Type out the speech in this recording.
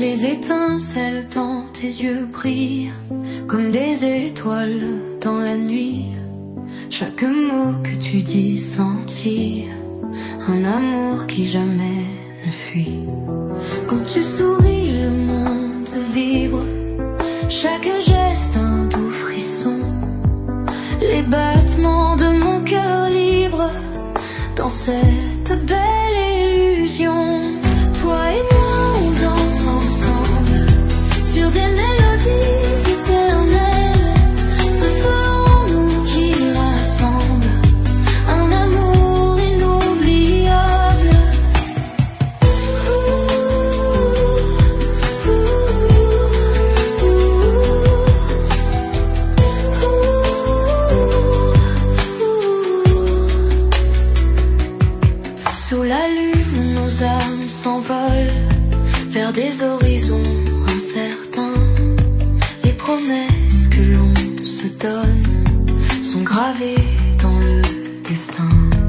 Les étincelles dans tes yeux brillent comme des étoiles dans la nuit. Chaque mot que tu dis sentit un amour qui jamais ne fuit. Quand tu souris, le monde vibre, chaque geste un doux frisson. Les battements de mon cœur libre dans cette belle illusion. Toi et moi, on danse ensemble sur des mélodies éternelles. Ce feu en nous qui rassemble, un amour inoubliable. Sous la lune, nos âmes s'envolent vers des horizons incertains. Les promesses que l'on se donne sont gravées dans le destin.